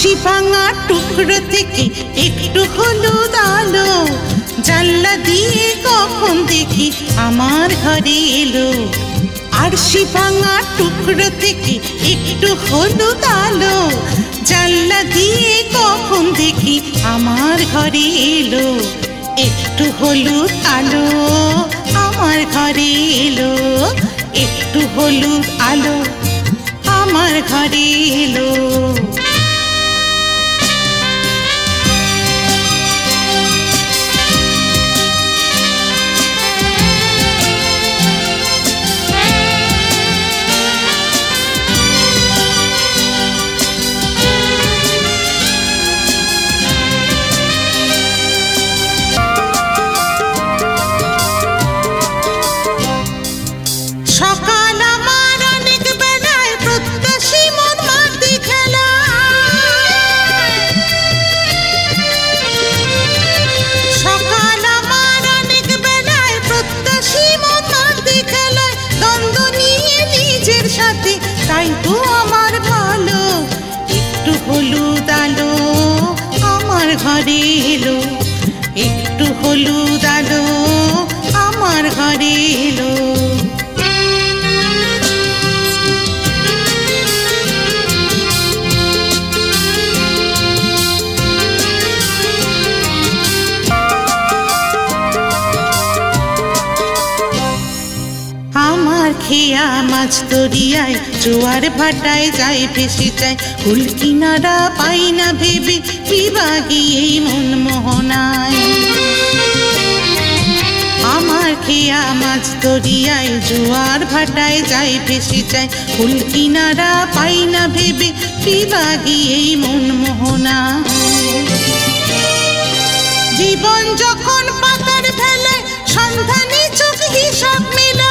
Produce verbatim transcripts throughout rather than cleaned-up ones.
আরশি ভাঙা টুকরো থেকে একটু হলুদ আলো জানলা দিয়ে কখন দেখি আমার ঘরে এলো। আরশি ভাঙা টুকরো থেকে একটু হলুদ আলো জানলা দিয়ে কখন দেখি আমার ঘরে এলো। একটু হলুদ আলো আমার ঘরে এলো, একটু হলুদ আলো আমার ঘরে এলো। সকাল আমার অনেক বেলায় প্রত্যাশী মন মাটি খেলা, সকাল আমার অনেক বেলায় প্রত্যাশী মন মাটি খেলায় দ্বন্দ্ব নিয়ে নিজের সাথে, তাই তো আমার ভালো একটু হলুদ আলো আমার ঘরে এলো, একটু হলুদ আলো আমার ঘরে এলো। আমার খেয়া মাছ দরিয়ায় জোয়ার ভাটায় যায় ভেসে যায়, কুল কিনারা পাই না ভেবে বিভাগী এই মন মোহনায়। আমার খেয়া মাছ দরিয়ায় জোয়ার ভাটায় যায় ভেসে যায়, কুল কিনারা পাই না ভেবে বিভাগী এই মন মোহনায়। জীবন যখন পাতার ফেলে সন্ধানী চোখ হিসাব মেলা,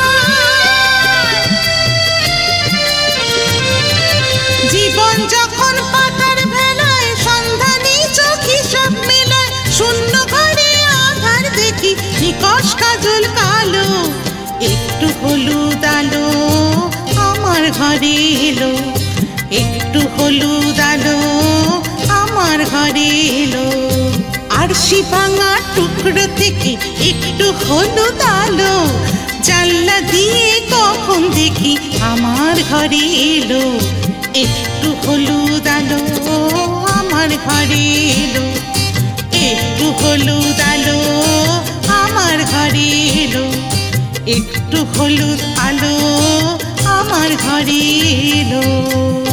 জীবন যখন পাতার ভেলায় সন্ধানী চোখ হিসাব মেলায়, শূন্য ঘরে আধার দেখি নিকশ কাজল কালো, একটু হলুদ আলো আমার ঘরে এলো, একটু হলুদ আলো আমার ঘরে এলো। আরশি ভাঙা টুকরো থেকে একটু হলুদ আলো জানলা দিয়ে কখন দেখি আমার ঘরে এলো, একটু হলুদ আলো আমার ঘরে এলো, একটু হলুদ আলো আমার ঘরে এলো, একটু হলুদ আলো আমার ঘরে এলো।